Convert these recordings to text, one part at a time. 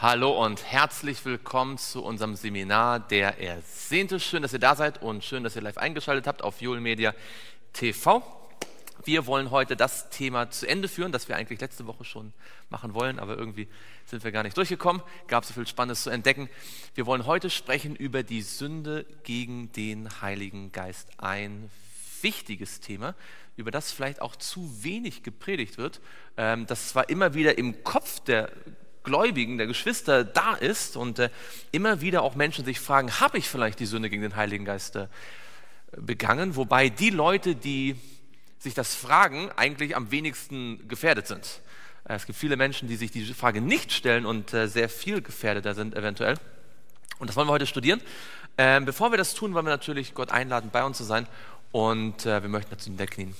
Hallo und herzlich willkommen zu unserem Seminar Der Ersehnte. Schön, dass ihr da seid und schön, dass ihr live eingeschaltet habt auf Joel Media TV. Wir wollen heute das Thema zu Ende führen, das wir eigentlich letzte Woche schon machen wollen, aber irgendwie sind wir gar nicht durchgekommen. Gab so viel Spannendes zu entdecken. Wir wollen heute sprechen über die Sünde gegen den Heiligen Geist. Ein wichtiges Thema, über das vielleicht auch zu wenig gepredigt wird, das zwar immer wieder im Kopf der Gläubigen, der Geschwister da ist und immer wieder auch Menschen sich fragen, habe ich vielleicht die Sünde gegen den Heiligen Geist begangen? Wobei die Leute, die sich das fragen, eigentlich am wenigsten gefährdet sind. Es gibt viele Menschen, die sich diese Frage nicht stellen und sehr viel gefährdeter sind eventuell. Und das wollen wir heute studieren. Bevor wir das tun, wollen wir natürlich Gott einladen, bei uns zu sein und wir möchten dazu niederknien.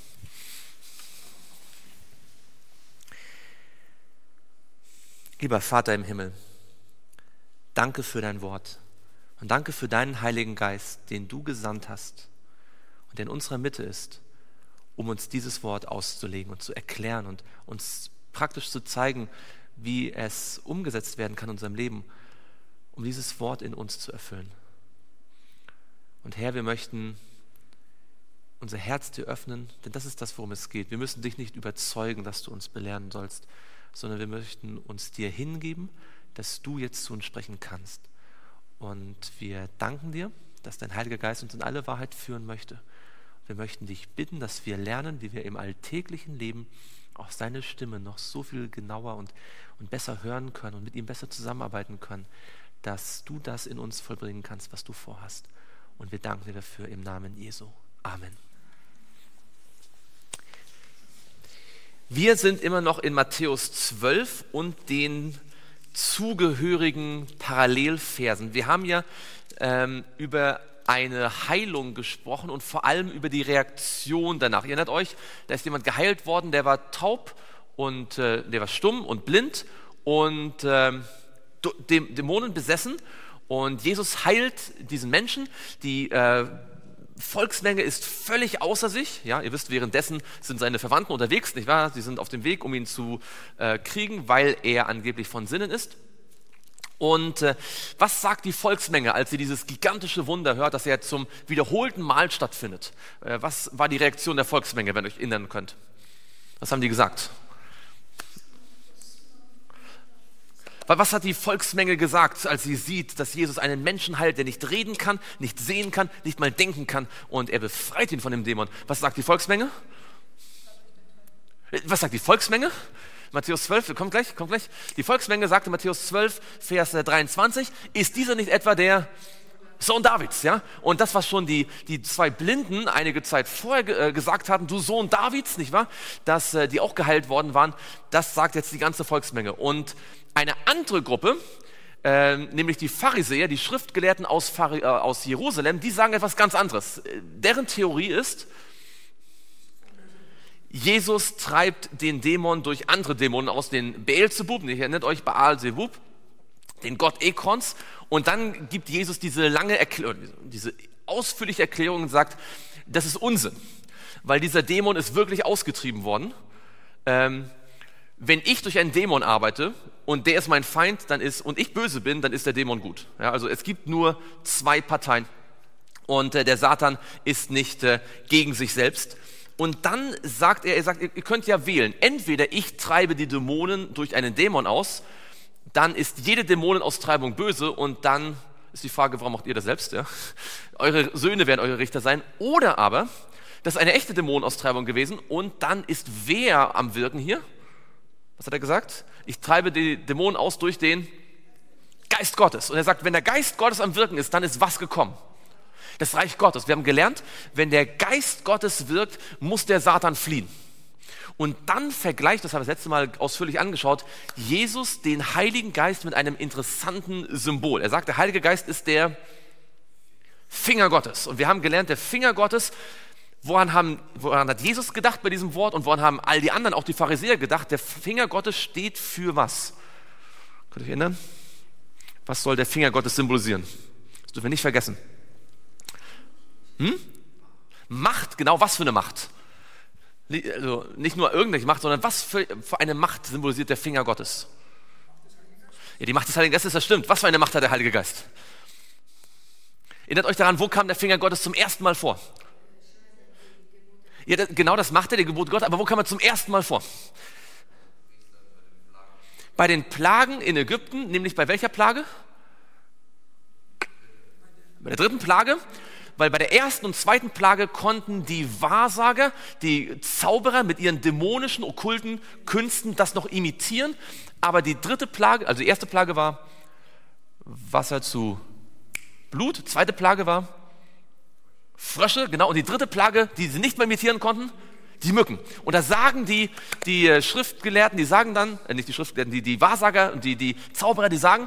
Lieber Vater im Himmel, danke für dein Wort und danke für deinen Heiligen Geist, den du gesandt hast und der in unserer Mitte ist, um uns dieses Wort auszulegen und zu erklären und uns praktisch zu zeigen, wie es umgesetzt werden kann in unserem Leben, um dieses Wort in uns zu erfüllen. Und Herr, wir möchten unser Herz dir öffnen, denn das ist das, worum es geht. Wir müssen dich nicht überzeugen, dass du uns belehren sollst, sondern wir möchten uns dir hingeben, dass du jetzt zu uns sprechen kannst. Und wir danken dir, dass dein Heiliger Geist uns in alle Wahrheit führen möchte. Wir möchten dich bitten, dass wir lernen, wie wir im alltäglichen Leben auch seine Stimme noch so viel genauer und besser hören können und mit ihm besser zusammenarbeiten können, dass du das in uns vollbringen kannst, was du vorhast. Und wir danken dir dafür im Namen Jesu. Amen. Wir sind immer noch in Matthäus 12 und den zugehörigen Parallelversen. Wir haben ja über eine Heilung gesprochen und vor allem über die Reaktion danach. Ihr erinnert euch, da ist jemand geheilt worden, der war taub und der war stumm und blind und Dämonen besessen. Und Jesus heilt diesen Menschen, die Volksmenge ist völlig außer sich. Ja, ihr wisst, währenddessen sind seine Verwandten unterwegs, nicht wahr? Sie sind auf dem Weg, um ihn zu kriegen, weil er angeblich von Sinnen ist. Und was sagt die Volksmenge, als sie dieses gigantische Wunder hört, dass er zum wiederholten Mal stattfindet? Was war die Reaktion der Volksmenge, wenn ihr euch erinnern könnt? Was haben die gesagt? Was hat die Volksmenge gesagt, als sie sieht, dass Jesus einen Menschen heilt, der nicht reden kann, nicht sehen kann, nicht mal denken kann und er befreit ihn von dem Dämon? Was sagt die Volksmenge? Was sagt die Volksmenge? Matthäus 12, kommt gleich. Die Volksmenge sagte Matthäus 12, Vers 23, ist dieser nicht etwa der Sohn Davids? Ja? Und das, was schon die zwei Blinden einige Zeit vorher gesagt hatten, du Sohn Davids, nicht wahr? Dass die auch geheilt worden waren, das sagt jetzt die ganze Volksmenge. Und eine andere Gruppe, nämlich die Pharisäer, die Schriftgelehrten aus Jerusalem, die sagen etwas ganz anderes. Deren Theorie ist, Jesus treibt den Dämon durch andere Dämonen aus, den Beelzebub, ihr erinnert euch, Baal-Zebub, den Gott Ekrons, und dann gibt Jesus diese lange Erklärung, diese ausführliche Erklärung und sagt, das ist Unsinn, weil dieser Dämon ist wirklich ausgetrieben worden. Wenn ich durch einen Dämon arbeite und der ist mein Feind, und ich böse bin, dann ist der Dämon gut. Ja, also es gibt nur zwei Parteien und der Satan ist nicht gegen sich selbst. Und dann sagt er, ihr könnt ja wählen, entweder ich treibe die Dämonen durch einen Dämon aus, dann ist jede Dämonenaustreibung böse und dann ist die Frage, warum macht ihr das selbst? Ja? Eure Söhne werden eure Richter sein. Oder aber, das ist eine echte Dämonenaustreibung gewesen und dann ist wer am Wirken hier? Was hat er gesagt? Ich treibe die Dämonen aus durch den Geist Gottes. Und er sagt, wenn der Geist Gottes am Wirken ist, dann ist was gekommen? Das Reich Gottes. Wir haben gelernt, wenn der Geist Gottes wirkt, muss der Satan fliehen. Und dann vergleicht, das haben wir das letzte Mal ausführlich angeschaut, Jesus den Heiligen Geist mit einem interessanten Symbol. Er sagt, der Heilige Geist ist der Finger Gottes. Und wir haben gelernt, der Finger Gottes, woran hat Jesus gedacht bei diesem Wort und woran haben all die anderen, auch die Pharisäer, gedacht? Der Finger Gottes steht für was? Könnt ihr euch erinnern? Was soll der Finger Gottes symbolisieren? Das dürfen wir nicht vergessen. Macht, genau, was für eine Macht? Also nicht nur irgendwelche Macht, sondern was für eine Macht symbolisiert der Finger Gottes? Ja, die Macht des Heiligen Geistes, das stimmt. Was für eine Macht hat der Heilige Geist? Erinnert euch daran, wo kam der Finger Gottes zum ersten Mal vor? Ja, genau, das macht er, die Gebot Gottes, aber wo kam er zum ersten Mal vor? Bei den Plagen in Ägypten, nämlich bei welcher Plage? Bei der 3. Plage, weil bei der 1. und 2. Plage konnten die Wahrsager, die Zauberer mit ihren dämonischen, okkulten Künsten das noch imitieren, aber die 3. Plage, also die 1. Plage war Wasser zu Blut, 2. Plage war Frösche, genau, und die 3. Plage, die sie nicht mehr imitieren konnten, die Mücken. Und da sagen die Schriftgelehrten, die sagen dann, nicht die Schriftgelehrten, die Wahrsager und die Zauberer, die sagen,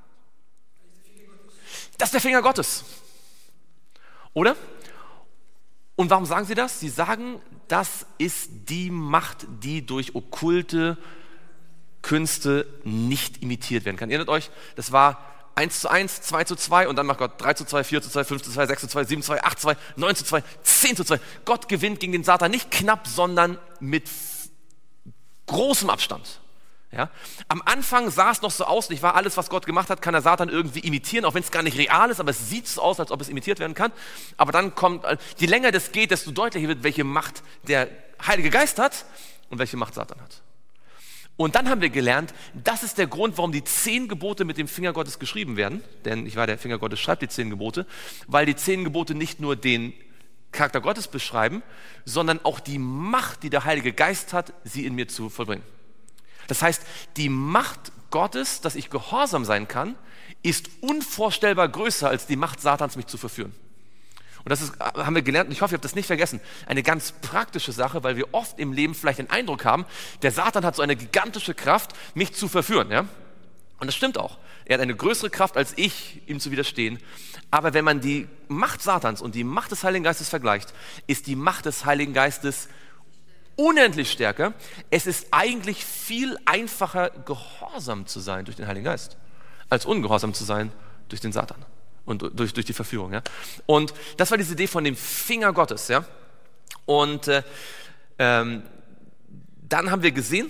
das ist der Finger Gottes. Oder? Und warum sagen sie das? Sie sagen, das ist die Macht, die durch okkulte Künste nicht imitiert werden kann. Ihr erinnert euch, das war 1:1, 2:2 und dann macht Gott 3:2, 4:2, 5:2, 6:2, 7:2, 8:2, 9:2, 10:2. Gott gewinnt gegen den Satan nicht knapp, sondern mit großem Abstand. Ja? Am Anfang sah es noch so aus, nicht wahr? Alles, was Gott gemacht hat, kann der Satan irgendwie imitieren, auch wenn es gar nicht real ist, aber es sieht so aus, als ob es imitiert werden kann. Aber dann kommt, je länger das geht, desto deutlicher wird, welche Macht der Heilige Geist hat und welche Macht Satan hat. Und dann haben wir gelernt, das ist der Grund, warum die 10 Gebote mit dem Finger Gottes geschrieben werden. Denn der Finger Gottes schreibt die 10 Gebote, weil die 10 Gebote nicht nur den Charakter Gottes beschreiben, sondern auch die Macht, die der Heilige Geist hat, sie in mir zu vollbringen. Das heißt, die Macht Gottes, dass ich gehorsam sein kann, ist unvorstellbar größer als die Macht Satans, mich zu verführen. Und das haben wir gelernt, und ich hoffe, ihr habt das nicht vergessen, eine ganz praktische Sache, weil wir oft im Leben vielleicht den Eindruck haben, der Satan hat so eine gigantische Kraft, mich zu verführen. Ja? Und das stimmt auch. Er hat eine größere Kraft als ich, ihm zu widerstehen. Aber wenn man die Macht Satans und die Macht des Heiligen Geistes vergleicht, ist die Macht des Heiligen Geistes unendlich stärker. Es ist eigentlich viel einfacher, gehorsam zu sein durch den Heiligen Geist, als ungehorsam zu sein durch den Satan und durch die Verführung. Ja? Und das war diese Idee von dem Finger Gottes. Ja? Und dann haben wir gesehen,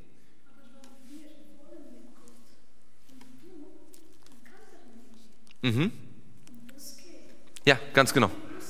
ja, ganz genau.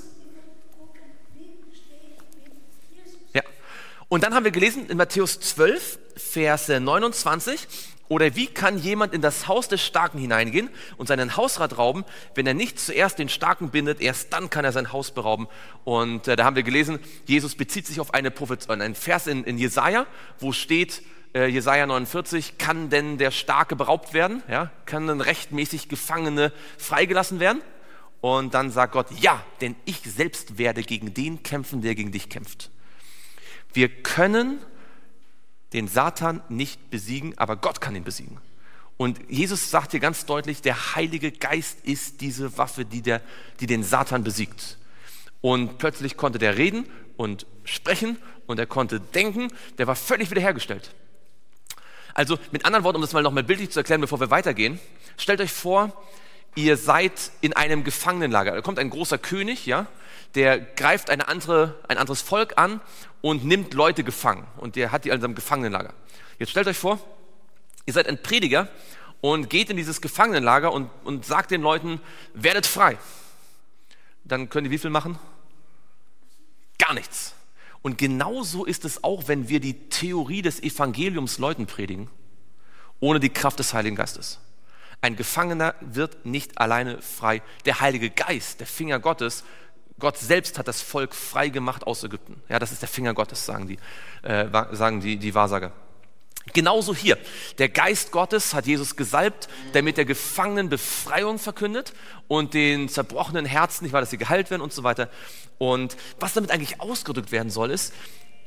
Ja. Und dann haben wir gelesen in Matthäus 12, Vers 29, oder wie kann jemand in das Haus des Starken hineingehen und seinen Hausrat rauben, wenn er nicht zuerst den Starken bindet, erst dann kann er sein Haus berauben. Und da haben wir gelesen, Jesus bezieht sich auf einen Vers in Jesaja, wo steht, Jesaja 49, kann denn der Starke beraubt werden? Ja? Kann denn rechtmäßig Gefangene freigelassen werden? Und dann sagt Gott, ja, denn ich selbst werde gegen den kämpfen, der gegen dich kämpft. Wir können den Satan nicht besiegen, aber Gott kann ihn besiegen. Und Jesus sagt hier ganz deutlich, der Heilige Geist ist diese Waffe, die den Satan besiegt. Und plötzlich konnte der reden und sprechen und er konnte denken, der war völlig wiederhergestellt. Also mit anderen Worten, um das mal noch mal bildlich zu erklären, bevor wir weitergehen, stellt euch vor, ihr seid in einem Gefangenenlager. Da kommt ein großer König, ja, der greift ein anderes Volk an und nimmt Leute gefangen. Und der hat die in seinem Gefangenenlager. Jetzt stellt euch vor, ihr seid ein Prediger und geht in dieses Gefangenenlager und sagt den Leuten, werdet frei. Dann können die wie viel machen? Gar nichts. Und genauso ist es auch, wenn wir die Theorie des Evangeliums Leuten predigen, ohne die Kraft des Heiligen Geistes. Ein Gefangener wird nicht alleine frei. Der Heilige Geist, der Finger Gottes, Gott selbst hat das Volk frei gemacht aus Ägypten. Ja, das ist der Finger Gottes, sagen die Wahrsager. Genauso hier. Der Geist Gottes hat Jesus gesalbt, damit der Gefangenen Befreiung verkündet und den zerbrochenen Herzen, nicht wahr, dass sie geheilt werden und so weiter. Und was damit eigentlich ausgedrückt werden soll, ist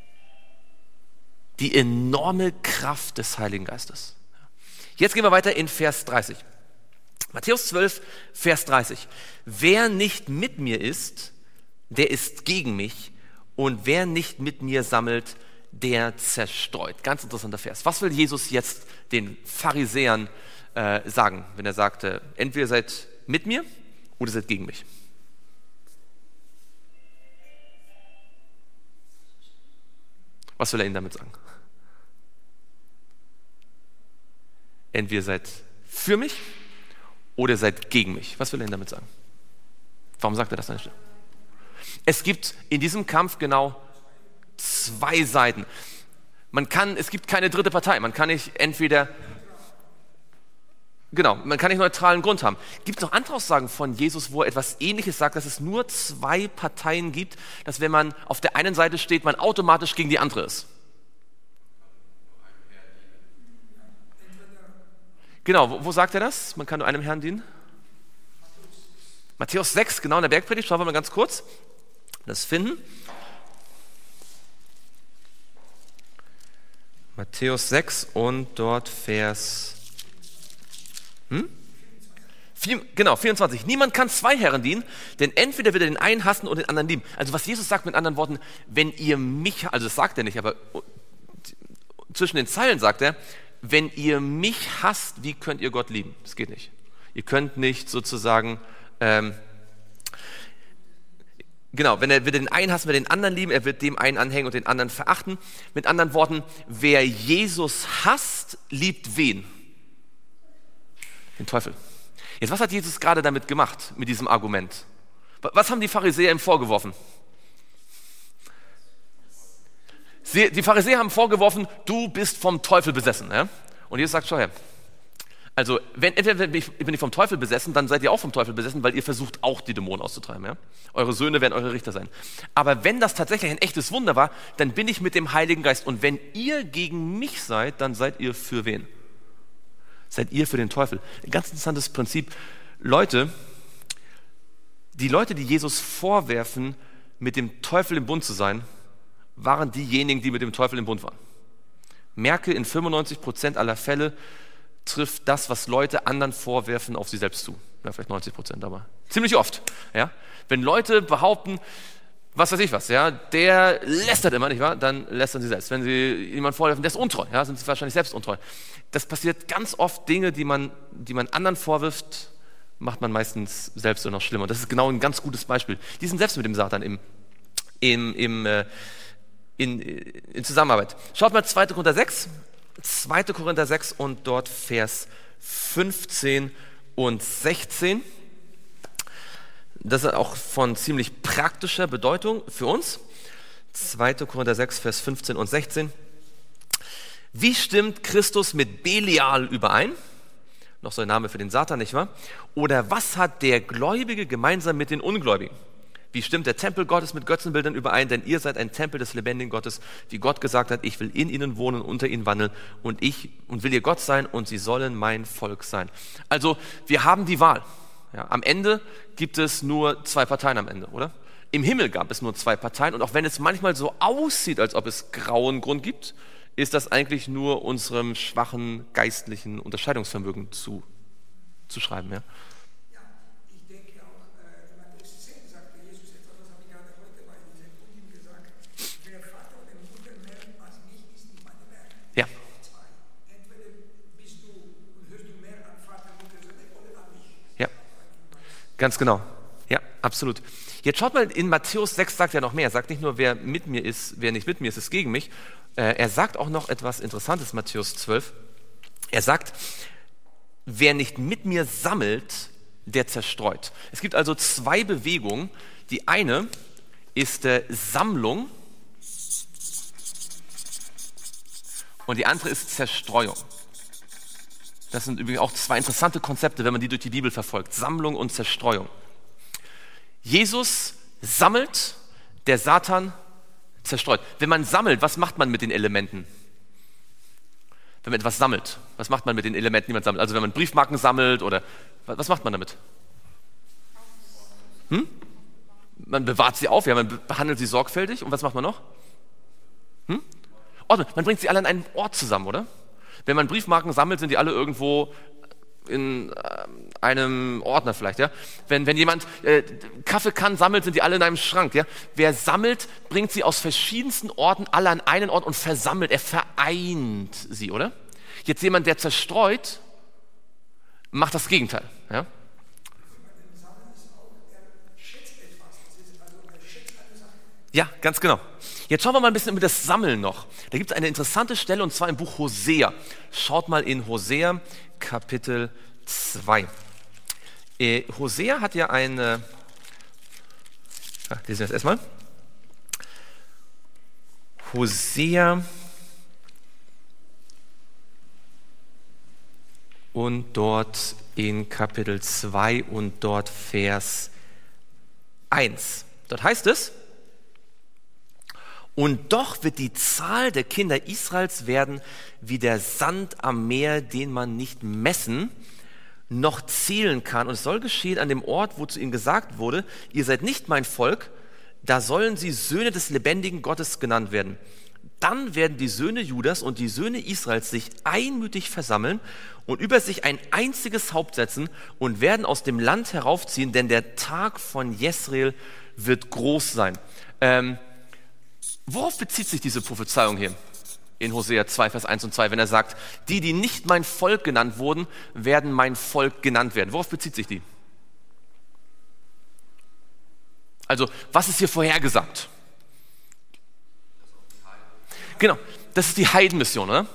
die enorme Kraft des Heiligen Geistes. Jetzt gehen wir weiter in Vers 30. Matthäus 12, Vers 30. Wer nicht mit mir ist, der ist gegen mich, und wer nicht mit mir sammelt, der zerstreut. Ganz interessanter Vers. Was will Jesus jetzt den Pharisäern sagen, wenn er sagt, entweder ihr seid mit mir oder ihr seid gegen mich? Was will er ihnen damit sagen? Entweder ihr seid für mich oder ihr seid gegen mich. Was will er denn damit sagen? Warum sagt er das an der Stelle? Es gibt in diesem Kampf genau zwei Seiten. Es gibt keine dritte Partei. Man kann nicht man kann nicht neutralen Grund haben. Gibt es noch andere Aussagen von Jesus, wo er etwas Ähnliches sagt, dass es nur zwei Parteien gibt, dass wenn man auf der einen Seite steht, man automatisch gegen die andere ist? Genau, wo sagt er das? Man kann nur einem Herrn dienen? Matthäus 6, genau in der Bergpredigt. Schauen wir mal ganz kurz. Das finden. Matthäus 6 und dort Vers 24. Niemand kann zwei Herren dienen, denn entweder wird er den einen hassen oder den anderen lieben. Also was Jesus sagt mit anderen Worten, wenn ihr mich, also das sagt er nicht, aber zwischen den Zeilen sagt er, wenn ihr mich hasst, wie könnt ihr Gott lieben? Das geht nicht. Ihr könnt nicht sozusagen, wenn er wird den einen hassen, wird den anderen lieben, er wird dem einen anhängen und den anderen verachten. Mit anderen Worten, wer Jesus hasst, liebt wen? Den Teufel. Jetzt, was hat Jesus gerade damit gemacht, mit diesem Argument? Was haben die Pharisäer ihm vorgeworfen? Die Pharisäer haben vorgeworfen, du bist vom Teufel besessen. Ja? Und Jesus sagt, schau her, also entweder bin ich vom Teufel besessen, dann seid ihr auch vom Teufel besessen, weil ihr versucht auch die Dämonen auszutreiben. Ja? Eure Söhne werden eure Richter sein. Aber wenn das tatsächlich ein echtes Wunder war, dann bin ich mit dem Heiligen Geist. Und wenn ihr gegen mich seid, dann seid ihr für wen? Seid ihr für den Teufel. Ein ganz interessantes Prinzip. Die Leute, die Jesus vorwerfen, mit dem Teufel im Bund zu sein, waren diejenigen, die mit dem Teufel im Bund waren. Merke, in 95% aller Fälle trifft das, was Leute anderen vorwerfen, auf sie selbst zu. Ja, vielleicht 90%, aber ziemlich oft. Ja? Wenn Leute behaupten, was weiß ich was, ja, der lästert immer, nicht wahr? Dann lästern sie selbst. Wenn sie jemand vorwerfen, der ist untreu, ja, sind sie wahrscheinlich selbst untreu. Das passiert ganz oft, Dinge, die man anderen vorwirft, macht man meistens selbst so noch schlimmer. Und das ist genau ein ganz gutes Beispiel. Die sind selbst mit dem Satan in Zusammenarbeit. Schaut mal 2. Korinther 6. 2. Korinther 6 und dort Vers 15 und 16. Das ist auch von ziemlich praktischer Bedeutung für uns. 2. Korinther 6, Vers 15 und 16. Wie stimmt Christus mit Belial überein? Noch so ein Name für den Satan, nicht wahr? Oder was hat der Gläubige gemeinsam mit den Ungläubigen? Wie stimmt der Tempel Gottes mit Götzenbildern überein? Denn ihr seid ein Tempel des lebendigen Gottes, wie Gott gesagt hat, ich will in ihnen wohnen, unter ihnen wandeln und will ihr Gott sein und sie sollen mein Volk sein. Also wir haben die Wahl. Ja, am Ende gibt es nur zwei Parteien am Ende, oder? Im Himmel gab es nur zwei Parteien und auch wenn es manchmal so aussieht, als ob es grauen Grund gibt, ist das eigentlich nur unserem schwachen geistlichen Unterscheidungsvermögen zu schreiben. Ja? Ja, ich denke auch, in Matthäus 10 sagte Jesus etwas, das habe ich gerade heute bei diesem Putin gesagt, wer Vater oder Mutter mehr als mich ist, nicht meine mehr. Ja. Entweder bist du und hörst du mehr an Vater, Mutter oder an mich. Ja, ganz genau. Ja, absolut. Jetzt schaut mal, in Matthäus 6 sagt er noch mehr. Er sagt nicht nur, wer mit mir ist, wer nicht mit mir ist, ist gegen mich. Er sagt auch noch etwas Interessantes, Matthäus 12. Er sagt, wer nicht mit mir sammelt, der zerstreut. Es gibt also zwei Bewegungen. Die eine ist Sammlung und die andere ist Zerstreuung. Das sind übrigens auch zwei interessante Konzepte, wenn man die durch die Bibel verfolgt. Sammlung und Zerstreuung. Jesus sammelt, der Satan zerstreut. Wenn man sammelt, was macht man mit den Elementen? Wenn man etwas sammelt, was macht man mit den Elementen, die man sammelt? Also wenn man Briefmarken sammelt oder was macht man damit? Man bewahrt sie auf, ja, man behandelt sie sorgfältig und was macht man noch? Man bringt sie alle an einen Ort zusammen, oder? Wenn man Briefmarken sammelt, sind die alle irgendwo in einem Ordner vielleicht, ja. Wenn jemand Kaffeekannen sammelt, sind die alle in einem Schrank, ja. Wer sammelt, bringt sie aus verschiedensten Orten alle an einen Ort und versammelt, er vereint sie, oder? Jetzt jemand, der zerstreut, macht das Gegenteil, ja. Ja, ganz genau. Jetzt schauen wir mal ein bisschen über das Sammeln noch. Da gibt es eine interessante Stelle und zwar im Buch Hosea. Schaut mal in Hosea Kapitel 2. Hosea hat ja eine... lesen wir das erstmal. Hosea und dort in Kapitel 2 und dort Vers 1. Dort heißt es: Und doch wird die Zahl der Kinder Israels werden wie der Sand am Meer, den man nicht messen noch zählen kann. Und es soll geschehen an dem Ort, wo zu ihnen gesagt wurde, ihr seid nicht mein Volk, da sollen sie Söhne des lebendigen Gottes genannt werden. Dann werden die Söhne Judas und die Söhne Israels sich einmütig versammeln und über sich ein einziges Haupt setzen und werden aus dem Land heraufziehen, denn der Tag von Jesreel wird groß sein. Worauf bezieht sich diese Prophezeiung hier in Hosea 2, Vers 1 und 2, wenn er sagt, die nicht mein Volk genannt wurden, werden mein Volk genannt werden? Worauf bezieht sich die? Also, was ist hier vorhergesagt? Genau, das ist die Heidenmission, oder?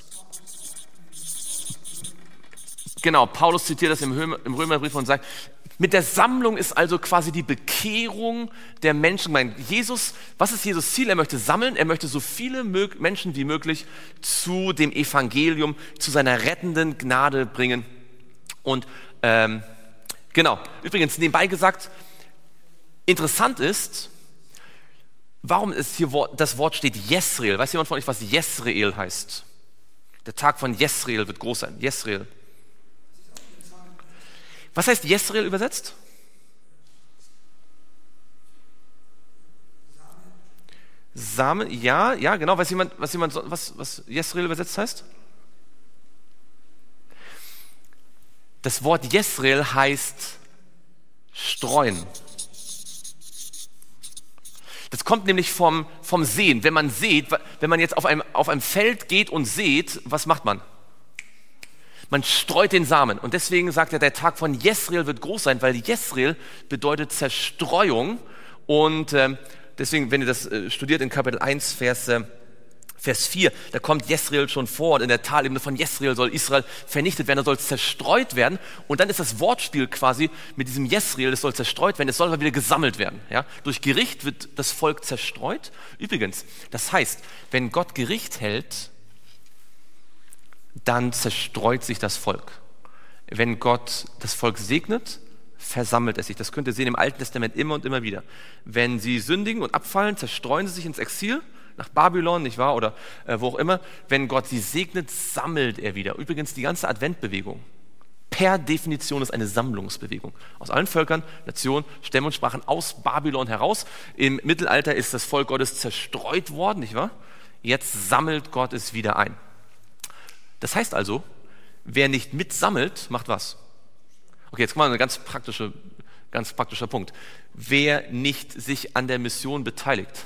Genau, Paulus zitiert das im Römerbrief und sagt, mit der Sammlung ist also quasi die Bekehrung der Menschen gemeint. Jesus, was ist Jesus' Ziel? Er möchte sammeln, er möchte so viele Menschen wie möglich zu dem Evangelium, zu seiner rettenden Gnade bringen. Und genau, übrigens nebenbei gesagt, interessant ist, warum ist hier das Wort steht Jesreel. Weiß jemand von euch, was Jesreel heißt? Der Tag von Jesreel wird groß sein. Jesreel. Was heißt Jesreel übersetzt? Samen, ja, genau. Weiß jemand, was Jesreel übersetzt heißt? Das Wort Jesreel heißt streuen. Das kommt nämlich vom Sehen. Wenn man sät, wenn man jetzt auf einem Feld geht und sät, was macht man? Man streut den Samen. Und deswegen sagt er, der Tag von Jesreel wird groß sein, weil Jesreel bedeutet Zerstreuung. Und deswegen, wenn ihr das studiert in Kapitel 1, Vers 4, da kommt Jesreel schon vor. Und in der Talebene von Jesreel soll Israel vernichtet werden, da soll es zerstreut werden. Und dann ist das Wortspiel quasi mit diesem Jesreel, es soll zerstreut werden, es soll aber wieder gesammelt werden. Ja? Durch Gericht wird das Volk zerstreut. Übrigens, das heißt, wenn Gott Gericht hält, dann zerstreut sich das Volk. Wenn Gott das Volk segnet, versammelt es sich. Das könnt ihr sehen im Alten Testament immer und immer wieder. Wenn sie sündigen und abfallen, zerstreuen sie sich ins Exil, nach Babylon, nicht wahr, oder wo auch immer. Wenn Gott sie segnet, sammelt er wieder. Übrigens, die ganze Adventbewegung, per Definition ist eine Sammlungsbewegung. Aus allen Völkern, Nationen, Stämmen und Sprachen aus Babylon heraus. Im Mittelalter ist das Volk Gottes zerstreut worden, nicht wahr? Jetzt sammelt Gott es wieder ein. Das heißt also, wer nicht mitsammelt, macht was? Okay, jetzt kommt mal ein ganz praktischer Punkt. Wer nicht sich an der Mission beteiligt,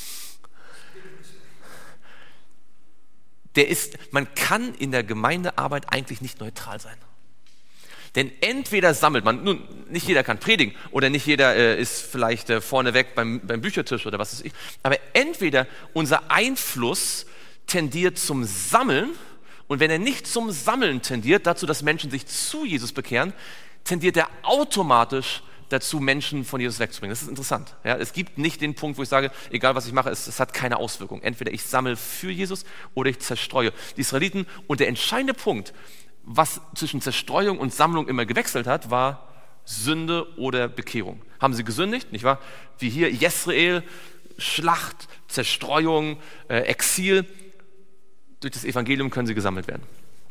man kann in der Gemeindearbeit eigentlich nicht neutral sein. Denn entweder sammelt man, nun, nicht jeder kann predigen oder nicht jeder ist vielleicht vorneweg beim Büchertisch oder was weiß ich, aber entweder unser Einfluss tendiert zum Sammeln. Und wenn er nicht zum Sammeln tendiert, dazu, dass Menschen sich zu Jesus bekehren, tendiert er automatisch dazu, Menschen von Jesus wegzubringen. Das ist interessant. Ja, es gibt nicht den Punkt, wo ich sage, egal was ich mache, es hat keine Auswirkung. Entweder ich sammle für Jesus oder ich zerstreue. Die Israeliten, und der entscheidende Punkt, was zwischen Zerstreuung und Sammlung immer gewechselt hat, war Sünde oder Bekehrung. Haben sie gesündigt, nicht wahr? Wie hier Jesreel, Schlacht, Zerstreuung, Exil. Durch das Evangelium können sie gesammelt werden.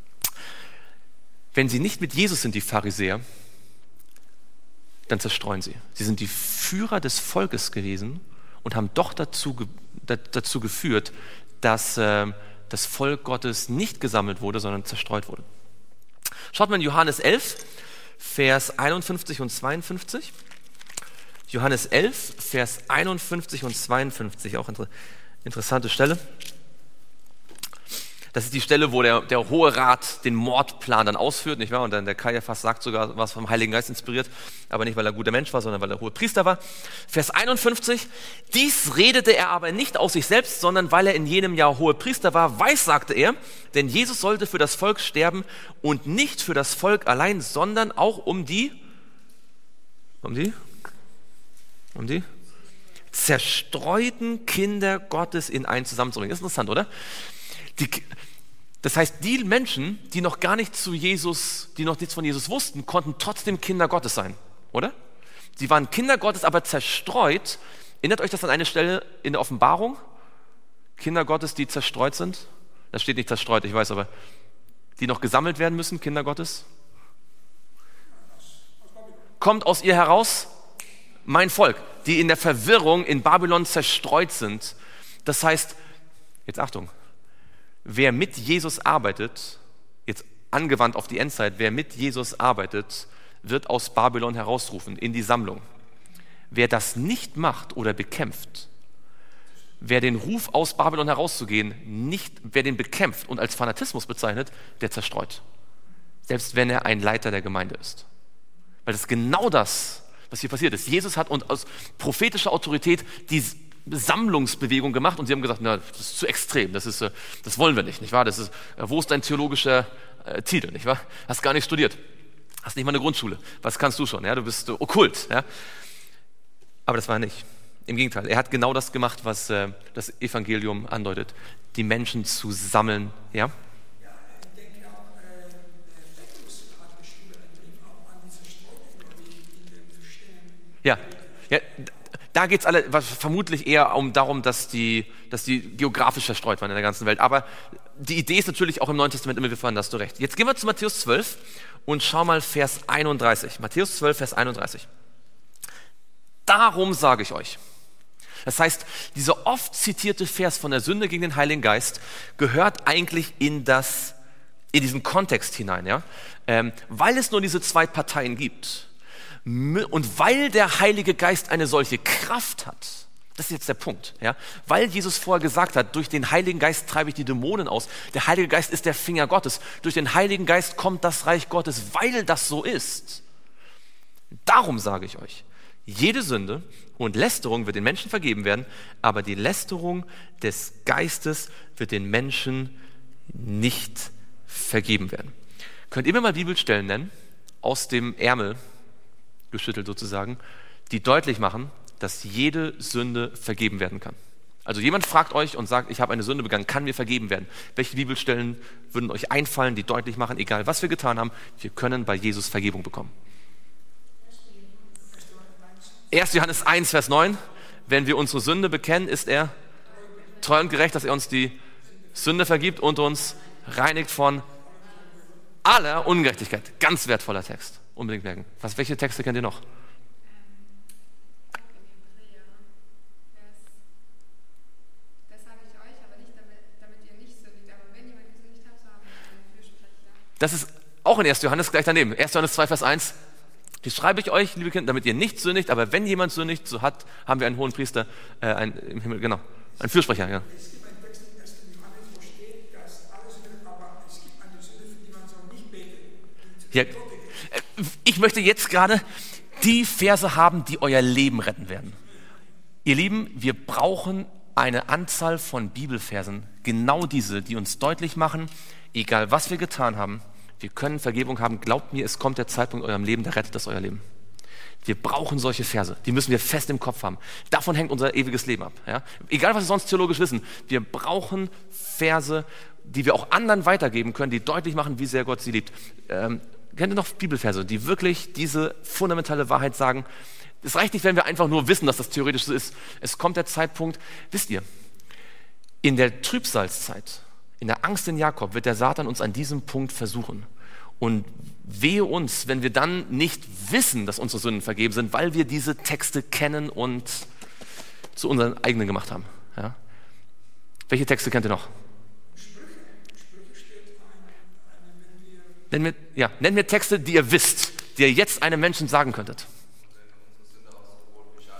Wenn sie nicht mit Jesus sind, die Pharisäer, dann zerstreuen sie. Sie sind die Führer des Volkes gewesen und haben doch dazu geführt, dass das Volk Gottes nicht gesammelt wurde, sondern zerstreut wurde. Schaut mal in Johannes 11, Vers 51 und 52. Johannes 11, Vers 51 und 52, auch interessante Stelle. Das ist die Stelle, wo der Hohe Rat den Mordplan dann ausführt, nicht wahr? Und dann der Kaiaphas sagt sogar, was vom Heiligen Geist inspiriert, aber nicht, weil er ein guter Mensch war, sondern weil er hohe Priester war. Vers 51, dies redete er aber nicht aus sich selbst, sondern weil er in jenem Jahr hohe Priester war, weissagte er, denn Jesus sollte für das Volk sterben und nicht für das Volk allein, sondern auch um die zerstreuten Kinder Gottes in einen zusammenzubringen. Das ist interessant, oder? Das heißt, die Menschen, die noch gar nicht zu Jesus, die noch nichts von Jesus wussten, konnten trotzdem Kinder Gottes sein, oder? Sie waren Kinder Gottes, aber zerstreut. Erinnert euch das an eine Stelle in der Offenbarung? Kinder Gottes, die zerstreut sind? Da steht nicht zerstreut, ich weiß, aber die noch gesammelt werden müssen, Kinder Gottes? Kommt aus ihr heraus mein Volk, die in der Verwirrung in Babylon zerstreut sind. Das heißt, jetzt Achtung, wer mit Jesus arbeitet, jetzt angewandt auf die Endzeit, wer mit Jesus arbeitet, wird aus Babylon herausrufen in die Sammlung. Wer das nicht macht oder bekämpft, wer den Ruf aus Babylon herauszugehen, wer den bekämpft und als Fanatismus bezeichnet, der zerstreut. Selbst wenn er ein Leiter der Gemeinde ist. Weil das ist genau das, was hier passiert ist. Jesus hat aus prophetischer Autorität die Sammlungsbewegung gemacht und sie haben gesagt, na, das ist zu extrem, das wollen wir nicht wahr? Wo ist dein theologischer Titel, nicht wahr? Hast gar nicht studiert, hast nicht mal eine Grundschule, was kannst du schon, ja? Du bist okkult, ja? Aber das war er nicht. Im Gegenteil, er hat genau das gemacht, was das Evangelium andeutet, die Menschen zu sammeln, ja? Ja, da geht es vermutlich eher darum, dass die geografisch verstreut waren in der ganzen Welt. Aber die Idee ist natürlich auch im Neuen Testament immer wieder vorhanden, da hast du recht. Jetzt gehen wir zu Matthäus 12 und schau mal Vers 31. Matthäus 12, Vers 31. Darum sage ich euch. Das heißt, dieser oft zitierte Vers von der Sünde gegen den Heiligen Geist gehört eigentlich in diesen Kontext hinein, ja? Weil es nur diese zwei Parteien gibt. Und weil der Heilige Geist eine solche Kraft hat, das ist jetzt der Punkt, ja? Weil Jesus vorher gesagt hat, durch den Heiligen Geist treibe ich die Dämonen aus. Der Heilige Geist ist der Finger Gottes. Durch den Heiligen Geist kommt das Reich Gottes, weil das so ist. Darum sage ich euch, jede Sünde und Lästerung wird den Menschen vergeben werden, aber die Lästerung des Geistes wird den Menschen nicht vergeben werden. Könnt ihr mir mal Bibelstellen nennen, aus dem Ärmel geschüttelt sozusagen, die deutlich machen, dass jede Sünde vergeben werden kann. Also jemand fragt euch und sagt, ich habe eine Sünde begangen, kann mir vergeben werden? Welche Bibelstellen würden euch einfallen, die deutlich machen, egal was wir getan haben, wir können bei Jesus Vergebung bekommen? 1. Johannes 1, Vers 9, wenn wir unsere Sünde bekennen, ist er treu und gerecht, dass er uns die Sünde vergibt und uns reinigt von aller Ungerechtigkeit. Ganz wertvoller Text. Unbedingt merken. Welche Texte kennt ihr noch? Das sage ich euch, aber nicht damit ihr nicht sündigt. Aber wenn jemand gesündigt hat, so haben wir einen Fürsprecher. Das ist auch in 1. Johannes gleich daneben. 1. Johannes 2, Vers 1. Die schreibe ich euch, liebe Kinder, damit ihr nicht sündigt, aber wenn jemand sündigt, so haben wir einen hohen Priester im Himmel, genau, einen Fürsprecher. Ja. Es gibt einen Text in 1. Johannes, wo steht, dass alle Sünden, aber es gibt eine Sünde, für die man so nicht beten. Ja. Ich möchte jetzt gerade die Verse haben, die euer Leben retten werden. Ihr Lieben, wir brauchen eine Anzahl von Bibelversen, genau diese, die uns deutlich machen, egal was wir getan haben, wir können Vergebung haben. Glaubt mir, es kommt der Zeitpunkt in eurem Leben, da rettet das euer Leben. Wir brauchen solche Verse, die müssen wir fest im Kopf haben. Davon hängt unser ewiges Leben ab. Ja? Egal, was wir sonst theologisch wissen, wir brauchen Verse, die wir auch anderen weitergeben können, die deutlich machen, wie sehr Gott sie liebt. Kennt ihr noch Bibelverse, die wirklich diese fundamentale Wahrheit sagen? Es reicht nicht, wenn wir einfach nur wissen, dass das theoretisch so ist. Es kommt der Zeitpunkt, wisst ihr, in der Trübsalzeit, in der Angst in Jakob, wird der Satan uns an diesem Punkt versuchen. Und wehe uns, wenn wir dann nicht wissen, dass unsere Sünden vergeben sind, weil wir diese Texte kennen und zu unseren eigenen gemacht haben. Ja? Welche Texte kennt ihr noch? Nennt mir Texte, die ihr wisst, die ihr jetzt einem Menschen sagen könntet.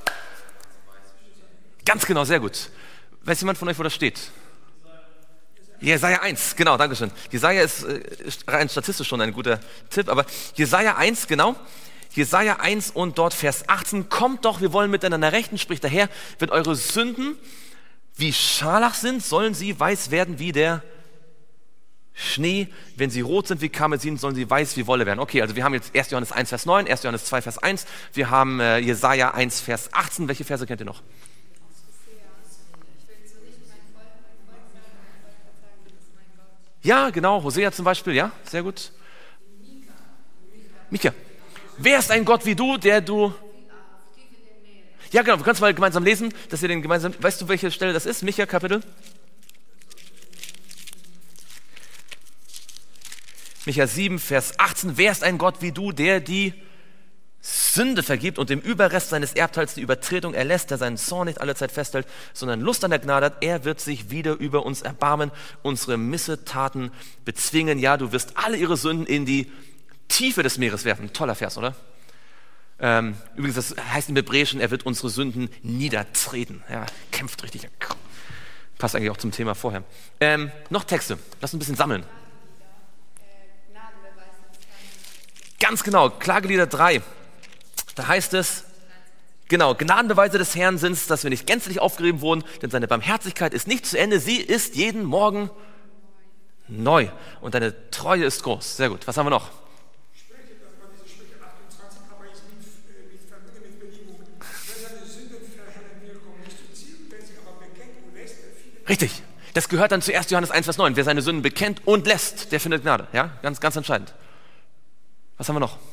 Ganz genau, sehr gut. Weiß jemand von euch, wo das steht? Jesaja 1, genau, Dankeschön. Jesaja ist rein statistisch schon ein guter Tipp, aber Jesaja 1, genau. Jesaja 1 und dort Vers 18. Kommt doch, wir wollen miteinander rechten, spricht der Herr, wenn eure Sünden wie Scharlach sind, sollen sie weiß werden wie der Schnee. Wenn sie rot sind wie Karmesin, sollen sie weiß wie Wolle werden. Okay, also wir haben jetzt 1. Johannes 1, Vers 9, 1. Johannes 2, Vers 1. Wir haben Jesaja 1, Vers 18. Welche Verse kennt ihr noch? Ja, genau, Hosea zum Beispiel, ja, sehr gut. Micha. Wer ist ein Gott wie du, der du... Ja, genau, wir können es mal gemeinsam lesen, dass ihr den gemeinsam... Weißt du, welche Stelle das ist? Micha, Kapitel? Micha 7, Vers 18. Wer ist ein Gott wie du, der die Sünde vergibt und dem Überrest seines Erbteils die Übertretung erlässt, der seinen Zorn nicht alle Zeit festhält, sondern Lust an der Gnade hat? Er wird sich wieder über uns erbarmen, unsere Missetaten bezwingen. Ja, du wirst alle ihre Sünden in die Tiefe des Meeres werfen. Toller Vers, oder? Übrigens, das heißt im Hebräischen, er wird unsere Sünden niedertreten. Ja, kämpft richtig. Passt eigentlich auch zum Thema vorher. Noch Texte. Lass uns ein bisschen sammeln. Ganz genau, Klagelieder 3. Da heißt es, genau, Gnadenbeweise des Herrn sind es, dass wir nicht gänzlich aufgerieben wurden, denn seine Barmherzigkeit ist nicht zu Ende, sie ist jeden Morgen neu und deine Treue ist groß. Sehr gut, was haben wir noch? Sprüche, das war diese Sprüche 28, aber ist mit Bedingung. Wer seine Sünden verhellen will, kommt nicht zu Ziel, wer sich aber bekennt und lässt, der findet. Richtig, das gehört dann zu 1. Johannes 1, Vers 9. Wer seine Sünden bekennt und lässt, der findet Gnade. Ja, ganz, ganz entscheidend. Was haben wir noch?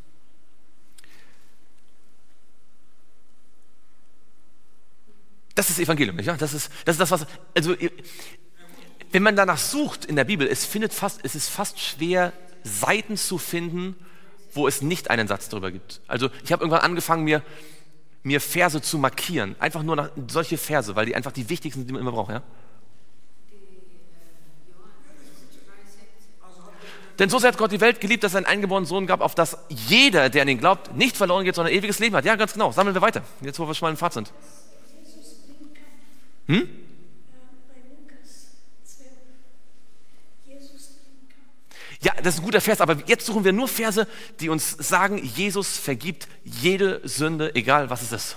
Das ist das Evangelium, nicht wahr? Das ist das, was, also, wenn man danach sucht in der Bibel, es ist fast schwer, Seiten zu finden, wo es nicht einen Satz darüber gibt. Also, ich habe irgendwann angefangen, mir Verse zu markieren. Einfach nur nach solche Verse, weil die einfach die wichtigsten sind, die man immer braucht, ja? Denn so sehr hat Gott die Welt geliebt, dass er einen eingeborenen Sohn gab, auf dass jeder, der an ihn glaubt, nicht verloren geht, sondern ewiges Leben hat. Ja, ganz genau. Sammeln wir weiter. Jetzt, wo wir schon mal im Pfad sind. Bei Lukas 12. Jesus bringt. Ja, das ist ein guter Vers, aber jetzt suchen wir nur Verse, die uns sagen, Jesus vergibt jede Sünde, egal was es ist.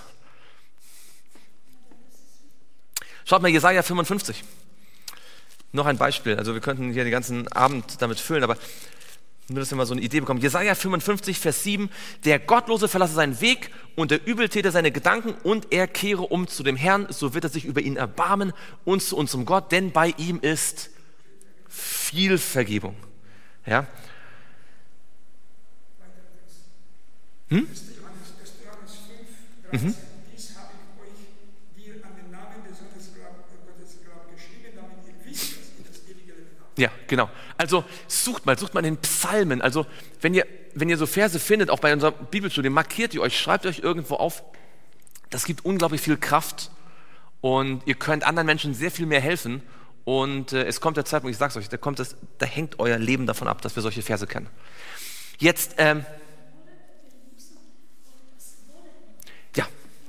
Schaut mal, Jesaja 55. Noch ein Beispiel, also wir könnten hier den ganzen Abend damit füllen, aber nur, dass wir mal so eine Idee bekommen. Jesaja 55, Vers 7, der Gottlose verlasse seinen Weg und der Übeltäter seine Gedanken und er kehre um zu dem Herrn, so wird er sich über ihn erbarmen und zu unserem Gott, denn bei ihm ist viel Vergebung. Ja? Johannes 5, 13. Dies habe ich euch dir an den Namen des Sohnes Gottes glaubt geschrieben, damit ihr wisst, dass ihr das ewige Leben habt. Ja, genau. Also sucht mal in den Psalmen. Also wenn ihr so Verse findet, auch bei unserer Bibelstudie, markiert ihr euch, schreibt euch irgendwo auf. Das gibt unglaublich viel Kraft und ihr könnt anderen Menschen sehr viel mehr helfen. Und es kommt der Zeitpunkt, ich sag's euch, da hängt euer Leben davon ab, dass wir solche Verse kennen. Jetzt, ja,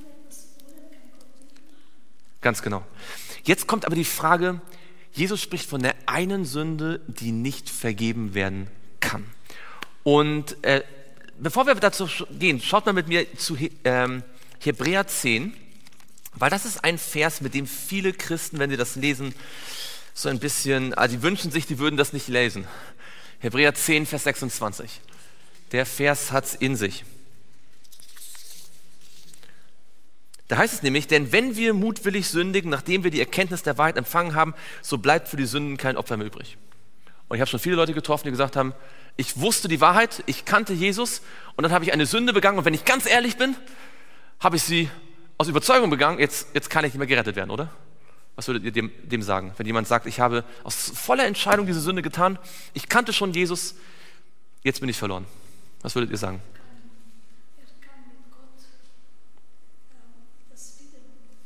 ganz genau. Jetzt kommt aber die Frage, Jesus spricht von der einen Sünde, die nicht vergeben werden kann. Und bevor wir dazu gehen, schaut mal mit mir zu Hebräer 10, weil das ist ein Vers, mit dem viele Christen, wenn sie das lesen, so ein bisschen, die wünschen sich, die würden das nicht lesen. Hebräer 10, Vers 26. Der Vers hat's in sich. Da heißt es nämlich, denn wenn wir mutwillig sündigen, nachdem wir die Erkenntnis der Wahrheit empfangen haben, so bleibt für die Sünden kein Opfer mehr übrig. Und ich habe schon viele Leute getroffen, die gesagt haben, ich wusste die Wahrheit, ich kannte Jesus und dann habe ich eine Sünde begangen und wenn ich ganz ehrlich bin, habe ich sie aus Überzeugung begangen, jetzt kann ich nicht mehr gerettet werden, oder? Was würdet ihr dem sagen, wenn jemand sagt, ich habe aus voller Entscheidung diese Sünde getan, ich kannte schon Jesus, jetzt bin ich verloren. Was würdet ihr sagen? Er kann mit Gott das wieder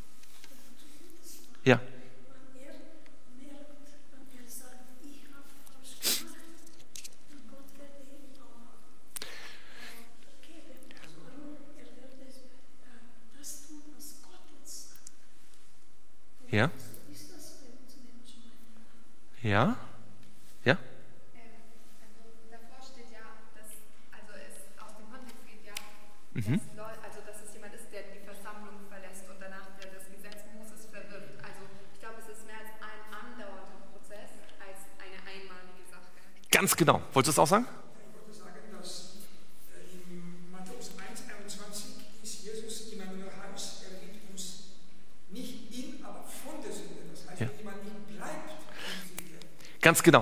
Ja. Wenn er merkt, wenn er sagt, ich habe falsch gemacht, und Gott wird ihm auch vergeben. Warum? Er wird das tun, was Gott jetzt sagt. Ja? Ist das für uns Menschen? Ja? Ja? Davor steht ja, dass es aus dem Kontext geht ja, dass es jemand ist, der die Versammlung verlässt und danach der das Gesetz Moses verwirft. Also ich glaube, es ist mehr als ein andauernder Prozess als eine einmalige Sache. Ganz genau. Wolltest du das auch sagen? Ich wollte sagen, dass in Matthäus 1,21 ist Jesus in einem Haus, er liebt uns nicht in, aber von der Sünde. Das heißt, wenn jemand nicht bleibt in Sünde, Ganz genau.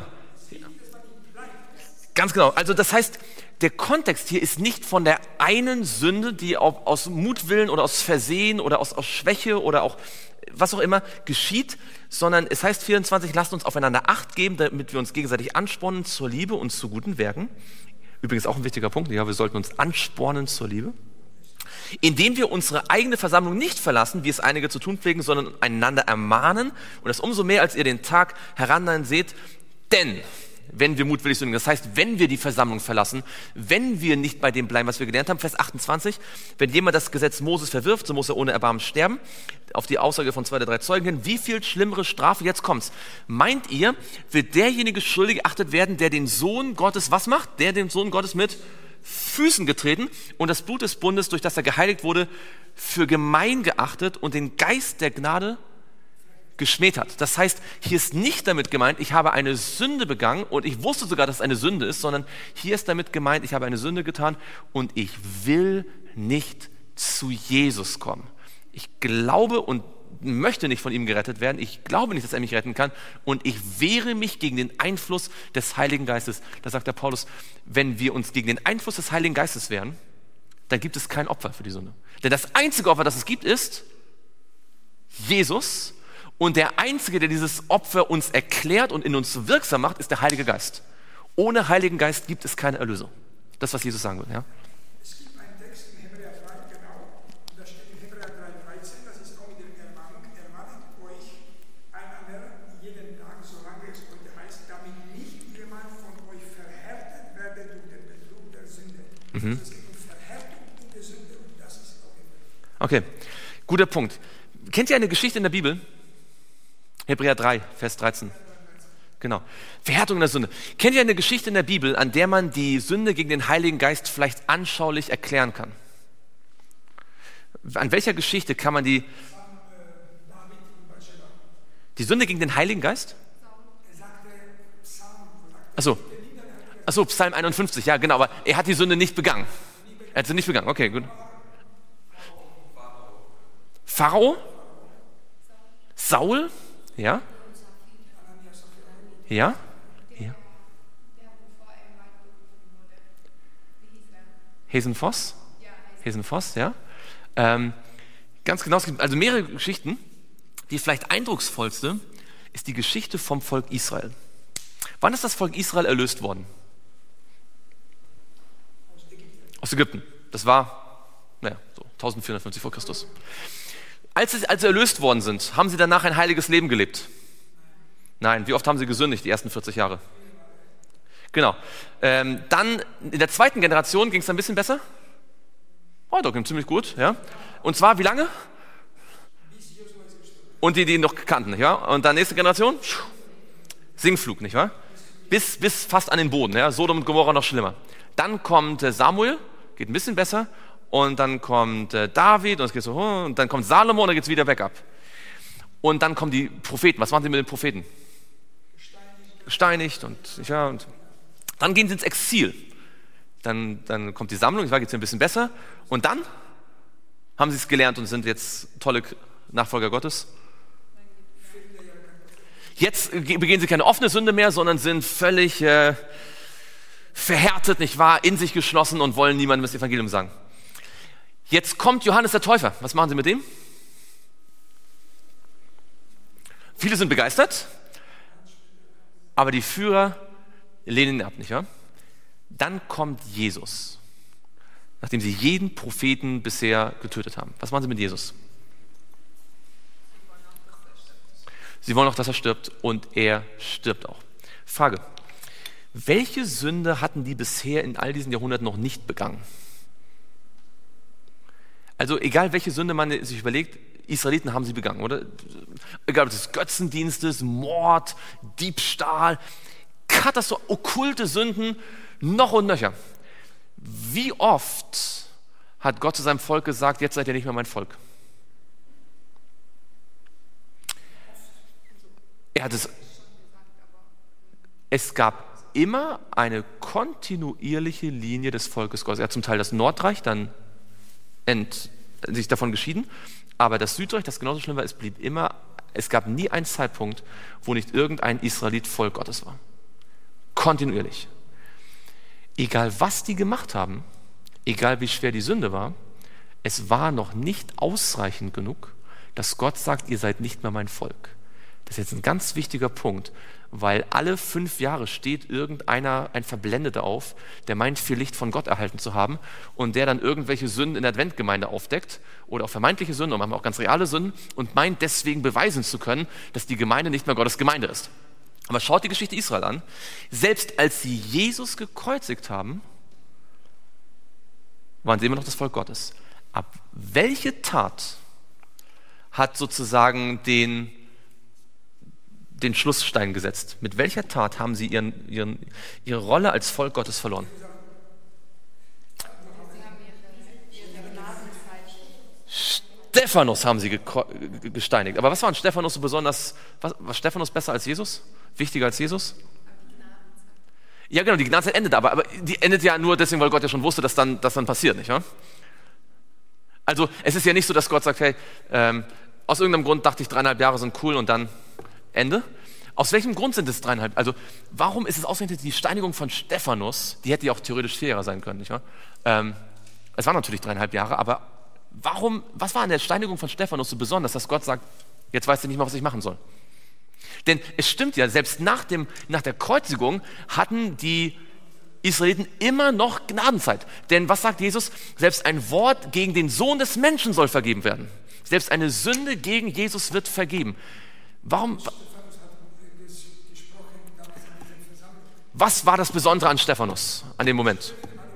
Ganz genau. Also das heißt, der Kontext hier ist nicht von der einen Sünde, die aus Mutwillen oder aus Versehen oder aus Schwäche oder auch was auch immer geschieht, sondern es heißt 24, lasst uns aufeinander Acht geben, damit wir uns gegenseitig anspornen zur Liebe und zu guten Werken. Übrigens auch ein wichtiger Punkt, ja, wir sollten uns anspornen zur Liebe. Indem wir unsere eigene Versammlung nicht verlassen, wie es einige zu tun pflegen, sondern einander ermahnen und das umso mehr, als ihr den Tag herannahen seht, denn wenn wir mutwillig sündigen, das heißt, wenn wir die Versammlung verlassen, wenn wir nicht bei dem bleiben, was wir gelernt haben, Vers 28, wenn jemand das Gesetz Moses verwirft, so muss er ohne Erbarmen sterben, auf die Aussage von 2 der 3 Zeugen hin, wie viel schlimmere Strafe, jetzt kommt's, meint ihr, wird derjenige schuldig geachtet werden, der den Sohn Gottes was macht? Der den Sohn Gottes mit Füßen getreten und das Blut des Bundes, durch das er geheiligt wurde, für gemein geachtet und den Geist der Gnade geschmäht hat. Das heißt, hier ist nicht damit gemeint, ich habe eine Sünde begangen und ich wusste sogar, dass es eine Sünde ist, sondern hier ist damit gemeint, ich habe eine Sünde getan und ich will nicht zu Jesus kommen. Ich glaube und möchte nicht von ihm gerettet werden. Ich glaube nicht, dass er mich retten kann und ich wehre mich gegen den Einfluss des Heiligen Geistes. Da sagt der Paulus, wenn wir uns gegen den Einfluss des Heiligen Geistes wehren, dann gibt es kein Opfer für die Sünde. Denn das einzige Opfer, das es gibt, ist Jesus. Und der Einzige, der dieses Opfer uns erklärt und in uns wirksam macht, ist der Heilige Geist. Ohne Heiligen Geist gibt es keine Erlösung. Das, was Jesus sagen will. Ja? es gibt einen Text in Hebräer 3, genau, und da steht in Hebräer 3,13, das ist auch mit der Ermahnung, ermahnet euch einander jeden Tag, solange es heute heißt, damit nicht jemand von euch verhärtet werde durch den Betrug der Sünde. Also es geht um Verhärtung in der Sünde und das ist auch immer. Okay, guter Punkt. Kennt ihr eine Geschichte in der Bibel? Hebräer 3, Vers 13. Genau. Verhärtung in der Sünde. Kennt ihr eine Geschichte in der Bibel, an der man die Sünde gegen den Heiligen Geist vielleicht anschaulich erklären kann? An welcher Geschichte kann man die Sünde gegen den Heiligen Geist? Achso, Psalm 51, ja genau, aber er hat die Sünde nicht begangen. Er hat sie nicht begangen, okay, gut. Pharao? Saul? Ja? Ja? Ja. Hesenfoss? Hesenfoss, ja. Ganz genau, es gibt also mehrere Geschichten. Die vielleicht eindrucksvollste ist die Geschichte vom Volk Israel. Wann ist das Volk Israel erlöst worden? Aus Ägypten. Das war, so 1450 vor Christus. Als sie erlöst worden sind, haben sie danach ein heiliges Leben gelebt? Nein. Wie oft haben sie gesündigt, die ersten 40 Jahre? Genau. Dann in der zweiten Generation ging es ein bisschen besser? Oh, doch, ging ziemlich gut, ja. Und zwar wie lange? Und die ihn noch kannten, nicht wahr? Und dann nächste Generation? Singflug, nicht wahr? Bis fast an den Boden, ja. Sodom und Gomorra noch schlimmer. Dann kommt Samuel, geht ein bisschen besser. Und dann kommt David und es geht so, und dann kommt Salomo und dann geht es wieder bergab. Und dann kommen die Propheten. Was machen sie mit den Propheten? Gesteinigt und dann gehen sie ins Exil. Dann kommt die Sammlung, geht es ein bisschen besser. Und dann haben sie es gelernt und sind jetzt tolle Nachfolger Gottes. Jetzt begehen sie keine offene Sünde mehr, sondern sind völlig verhärtet, nicht wahr, in sich geschlossen und wollen niemandem das Evangelium sagen. Jetzt kommt Johannes der Täufer. Was machen sie mit dem? Viele sind begeistert, aber die Führer lehnen ihn ab, nicht wahr? Dann kommt Jesus, nachdem sie jeden Propheten bisher getötet haben. Was machen sie mit Jesus? Sie wollen auch, dass er stirbt und er stirbt auch. Frage, welche Sünde hatten die bisher in all diesen Jahrhunderten noch nicht begangen? Also egal, welche Sünde man sich überlegt, Israeliten haben sie begangen, oder? Egal ob es Götzendienst ist, Mord, Diebstahl, okkulte Sünden, noch und nöcher. Wie oft hat Gott zu seinem Volk gesagt, jetzt seid ihr nicht mehr mein Volk? Es gab immer eine kontinuierliche Linie des Volkes Gottes. Er hat zum Teil das Nordreich dann sich davon geschieden, aber das Südreich, das genauso schlimm war, es gab nie einen Zeitpunkt, wo nicht irgendein Israelit Volk Gottes war. Kontinuierlich. Egal was die gemacht haben, egal wie schwer die Sünde war, es war noch nicht ausreichend genug, dass Gott sagt, ihr seid nicht mehr mein Volk. Das ist jetzt ein ganz wichtiger Punkt, weil alle 5 Jahre steht ein Verblendeter auf, der meint, viel Licht von Gott erhalten zu haben und der dann irgendwelche Sünden in der Adventgemeinde aufdeckt oder auch vermeintliche Sünden und manchmal auch ganz reale Sünden und meint deswegen beweisen zu können, dass die Gemeinde nicht mehr Gottes Gemeinde ist. Aber schaut die Geschichte Israel an. Selbst als sie Jesus gekreuzigt haben, waren sie immer noch das Volk Gottes. Ab welche Tat hat sozusagen den Schlussstein gesetzt? Mit welcher Tat haben sie ihre Rolle als Volk Gottes verloren? Stephanus haben sie gesteinigt. Aber was war an Stephanus so besonders? War Stephanus besser als Jesus? Wichtiger als Jesus? Ja, genau, die Gnadenzeit endet aber die endet ja nur deswegen, weil Gott ja schon wusste, dass dann passiert, nicht wahr? Also es ist ja nicht so, dass Gott sagt, hey, aus irgendeinem Grund dachte ich, 3,5 Jahre sind cool und dann Ende. Aus welchem Grund sind es 3,5? Also warum ist es ausgerechnet die Steinigung von Stephanus, die hätte ja auch theoretisch 4 Jahre sein können, nicht wahr? Es waren natürlich 3,5 Jahre, aber was war an der Steinigung von Stephanus so besonders, dass Gott sagt, jetzt weiß ich nicht mehr, was ich machen soll? Denn es stimmt ja, selbst nach der Kreuzigung hatten die Israeliten immer noch Gnadenzeit. Denn was sagt Jesus? Selbst ein Wort gegen den Sohn des Menschen soll vergeben werden. Selbst eine Sünde gegen Jesus wird vergeben. Was war das Besondere an Stephanus, an dem Moment?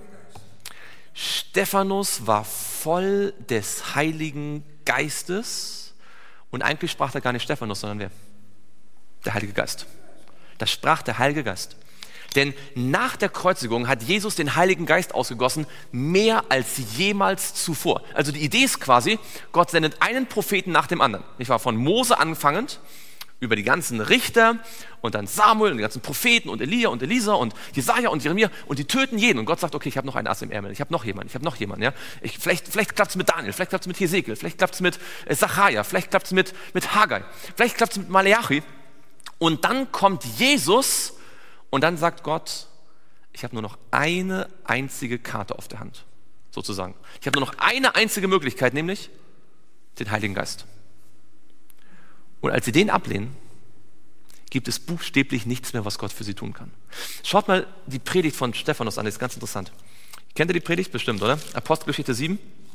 Stephanus war voll des Heiligen Geistes und eigentlich sprach da gar nicht Stephanus, sondern wer? Der Heilige Geist. Da sprach der Heilige Geist. Denn nach der Kreuzigung hat Jesus den Heiligen Geist ausgegossen, mehr als jemals zuvor. Also die Idee ist quasi, Gott sendet einen Propheten nach dem anderen. Nicht wahr? Von Mose anfangend, über die ganzen Richter und dann Samuel und die ganzen Propheten und Elia und Elisa und Jesaja und Jeremia und die töten jeden. Und Gott sagt, okay, ich habe noch einen Ass im Ärmel, ich habe noch jemanden. Ja? Vielleicht klappt es mit Daniel, vielleicht klappt es mit Hesekiel, vielleicht klappt es mit Sacharja, vielleicht klappt es mit Haggai, vielleicht klappt es mit Maleachi. Und dann kommt Jesus und dann sagt Gott, ich habe nur noch eine einzige Karte auf der Hand, sozusagen. Ich habe nur noch eine einzige Möglichkeit, nämlich den Heiligen Geist. Und als sie den ablehnen, gibt es buchstäblich nichts mehr, was Gott für sie tun kann. Schaut mal die Predigt von Stephanus an, das ist ganz interessant. Kennt ihr die Predigt? Bestimmt, oder? Apostelgeschichte 7.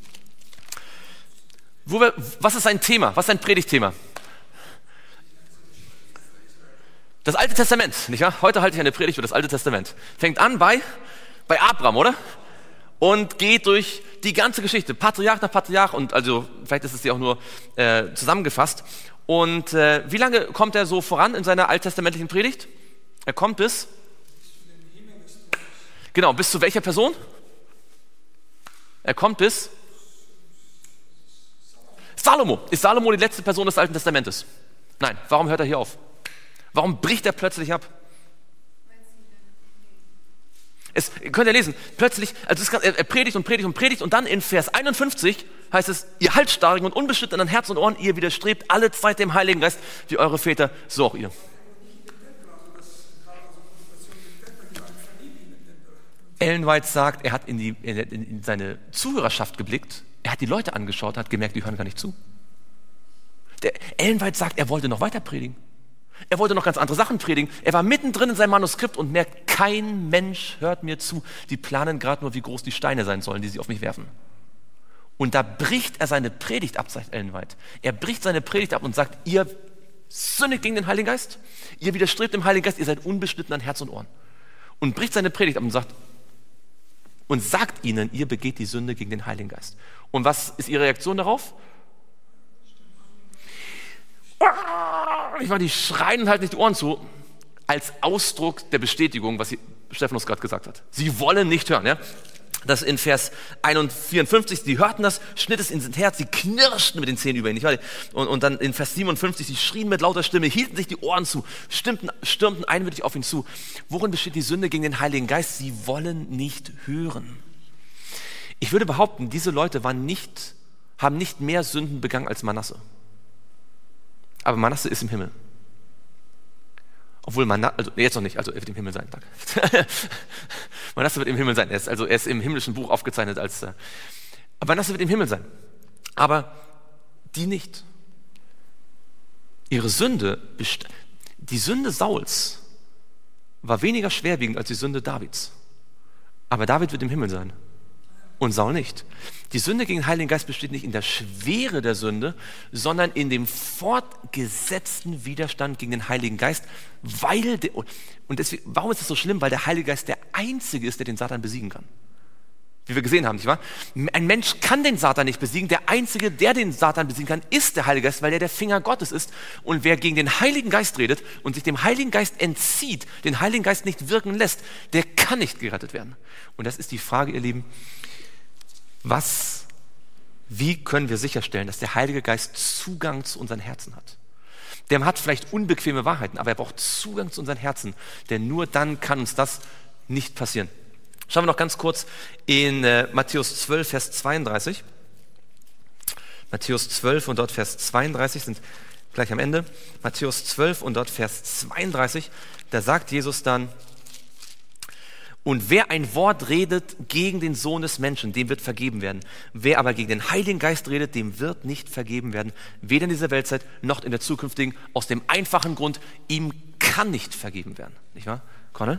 Was ist sein Thema? Was ist sein Predigtthema? Das Alte Testament, nicht wahr? Heute halte ich eine Predigt über das Alte Testament. Fängt an bei Abraham, oder? Und geht durch die ganze Geschichte, Patriarch nach Patriarch, und also vielleicht ist es ja auch nur zusammengefasst. Und wie lange kommt er so voran in seiner alttestamentlichen Predigt? Er kommt bis zu welcher Person? Er kommt bis Salomo. Ist Salomo die letzte Person des Alten Testamentes? Nein. Warum hört er hier auf? Warum bricht er plötzlich ab? Könnt ihr lesen, plötzlich, er predigt und dann in Vers 51 heißt es, ihr Halsstarrigen und unbeschnittenen Herz und Ohren, ihr widerstrebt alle Zeit dem Heiligen Geist, wie eure Väter, so auch ihr. Ellen White sagt, er hat in seine Zuhörerschaft geblickt, er hat die Leute angeschaut, hat gemerkt, die hören gar nicht zu. Ellen White sagt, er wollte noch weiter predigen. Er wollte noch ganz andere Sachen predigen. Er war mittendrin in seinem Manuskript und merkt, kein Mensch hört mir zu. Die planen gerade nur, wie groß die Steine sein sollen, die sie auf mich werfen. Und da bricht er seine Predigt ab, sagt Ellen White. Er bricht seine Predigt ab und sagt, ihr sündigt gegen den Heiligen Geist, ihr widerstrebt dem Heiligen Geist, ihr seid unbeschnitten an Herz und Ohren. Und bricht seine Predigt ab und sagt ihnen, ihr begeht die Sünde gegen den Heiligen Geist. Und was ist ihre Reaktion darauf? Die schreien und halten nicht die Ohren zu, als Ausdruck der Bestätigung, was Stephanus gerade gesagt hat. Sie wollen nicht hören. Ja? Das in Vers 54, sie hörten das, schnitt es ins Herz, sie knirschten mit den Zähnen über ihn. Und dann in Vers 57, sie schrien mit lauter Stimme, hielten sich die Ohren zu, stürmten einmütig auf ihn zu. Worin besteht die Sünde gegen den Heiligen Geist? Sie wollen nicht hören. Ich würde behaupten, diese Leute haben nicht mehr Sünden begangen als Manasse. Aber Manasse ist im Himmel. Obwohl jetzt noch nicht, also er wird im Himmel sein. Danke. Manasse wird im Himmel sein. Er ist im himmlischen Buch aufgezeichnet als. Aber Manasse wird im Himmel sein. Aber die nicht. Ihre Sünde, die Sünde Sauls war weniger schwerwiegend als die Sünde Davids. Aber David wird im Himmel sein. Und Saul nicht. Die Sünde gegen den Heiligen Geist besteht nicht in der Schwere der Sünde, sondern in dem fortgesetzten Widerstand gegen den Heiligen Geist, warum ist das so schlimm? Weil der Heilige Geist der Einzige ist, der den Satan besiegen kann. Wie wir gesehen haben, nicht wahr? Ein Mensch kann den Satan nicht besiegen. Der Einzige, der den Satan besiegen kann, ist der Heilige Geist, weil er der Finger Gottes ist. Und wer gegen den Heiligen Geist redet und sich dem Heiligen Geist entzieht, den Heiligen Geist nicht wirken lässt, der kann nicht gerettet werden. Und das ist die Frage, ihr Lieben, wie können wir sicherstellen, dass der Heilige Geist Zugang zu unseren Herzen hat? Der hat vielleicht unbequeme Wahrheiten, aber er braucht Zugang zu unseren Herzen, denn nur dann kann uns das nicht passieren. Schauen wir noch ganz kurz in Matthäus 12, Vers 32. Matthäus 12 und dort Vers 32 sind gleich am Ende. Matthäus 12 und dort Vers 32, da sagt Jesus dann: Und wer ein Wort redet gegen den Sohn des Menschen, dem wird vergeben werden. Wer aber gegen den Heiligen Geist redet, dem wird nicht vergeben werden. Weder in dieser Weltzeit noch in der zukünftigen. Aus dem einfachen Grund, ihm kann nicht vergeben werden. Nicht wahr, Conny?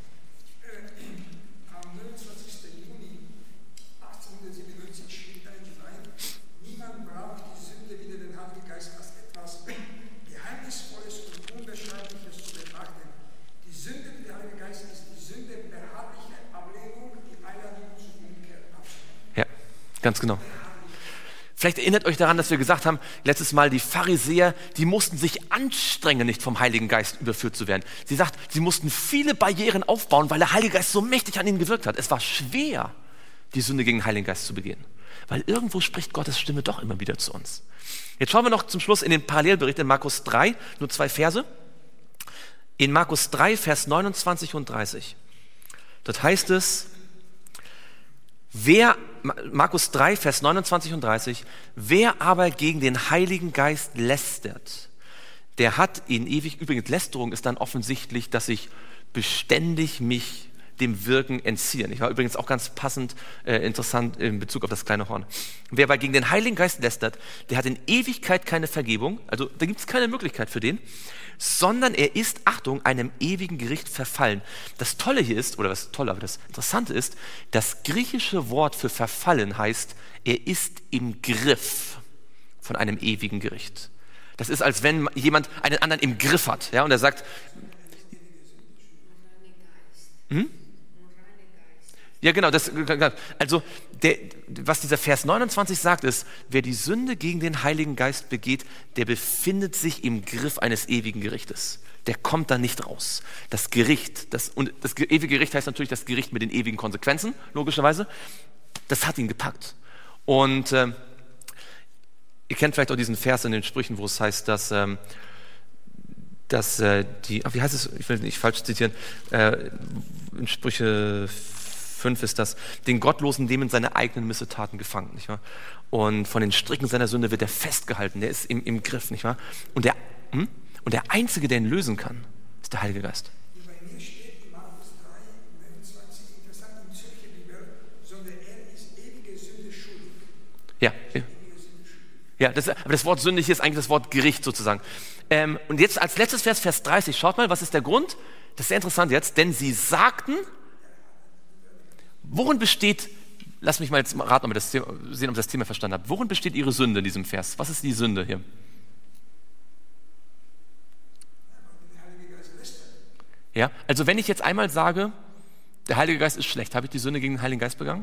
Am 29. Juni 1897 schrieb ein Schrein: Niemand braucht die Sünde wider den Heiligen Geist als etwas Geheimnisvolles und Unbeschreibliches zu betrachten. Die Sünde wider den Heiligen Geist ist die Sünde beharrliche Ablehnung, die Einladung zur Umkehr abzulehnen. Ja, ganz genau. Vielleicht erinnert euch daran, dass wir gesagt haben, letztes Mal, die Pharisäer, die mussten sich anstrengen, nicht vom Heiligen Geist überführt zu werden. Sie sagt, sie mussten viele Barrieren aufbauen, weil der Heilige Geist so mächtig an ihnen gewirkt hat. Es war schwer, die Sünde gegen den Heiligen Geist zu begehen. Weil irgendwo spricht Gottes Stimme doch immer wieder zu uns. Jetzt schauen wir noch zum Schluss in den Parallelbericht in Markus 3, nur 2 Verse. In Markus 3, Vers 29 und 30. Dort heißt es, Markus 3, Vers 29 und 30, wer aber gegen den Heiligen Geist lästert, der hat ihn ewig, übrigens Lästerung ist dann offensichtlich, dass ich beständig mich dem Wirken entziehe. Ich war übrigens auch ganz passend, interessant in Bezug auf das kleine Horn. Wer aber gegen den Heiligen Geist lästert, der hat in Ewigkeit keine Vergebung, also da gibt es keine Möglichkeit für den, sondern er ist, Achtung, einem ewigen Gericht verfallen. Das Tolle hier ist, oder was Tolle, aber das Interessante ist, das griechische Wort für verfallen heißt, er ist im Griff von einem ewigen Gericht. Das ist, als wenn jemand einen anderen im Griff hat, ja, und er sagt, ja, genau. Was dieser Vers 29 sagt, ist, wer die Sünde gegen den Heiligen Geist begeht, der befindet sich im Griff eines ewigen Gerichtes. Der kommt da nicht raus. Das Gericht, und das ewige Gericht heißt natürlich das Gericht mit den ewigen Konsequenzen, logischerweise. Das hat ihn gepackt. Und ihr kennt vielleicht auch diesen Vers in den Sprüchen, wo es heißt, wie heißt es, ich will nicht falsch zitieren, in Sprüche 5 ist das, den Gottlosen nehmen seine eigenen Missetaten gefangen, nicht wahr? Und von den Stricken seiner Sünde wird er festgehalten, der ist im Griff, nicht wahr? Und der Einzige, der ihn lösen kann, ist der Heilige Geist. Bei mir steht in Markus 3, 29, interessant im Zürcher Bibel, sondern er ist ewige Sünde schuldig. Ja. Ja, aber das Wort sündig hier ist eigentlich das Wort Gericht sozusagen. Und jetzt als letztes Vers 30, schaut mal, was ist der Grund? Das ist sehr interessant jetzt, denn sie sagten, worin besteht, lass mich mal jetzt raten, ob ich das Thema verstanden habe, worin besteht ihre Sünde in diesem Vers? Was ist die Sünde hier? Ja, also wenn ich jetzt einmal sage, der Heilige Geist ist schlecht, habe ich die Sünde gegen den Heiligen Geist begangen?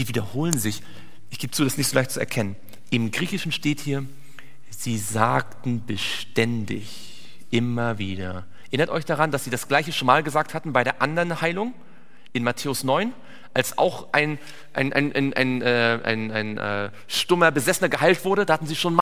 die wiederholen sich. Ich gebe zu, das ist nicht so leicht zu erkennen. Im Griechischen steht hier, sie sagten beständig, immer wieder. Erinnert euch daran, dass sie das Gleiche schon mal gesagt hatten bei der anderen Heilung in Matthäus 9, als auch ein stummer Besessener geheilt wurde. Da hatten sie schon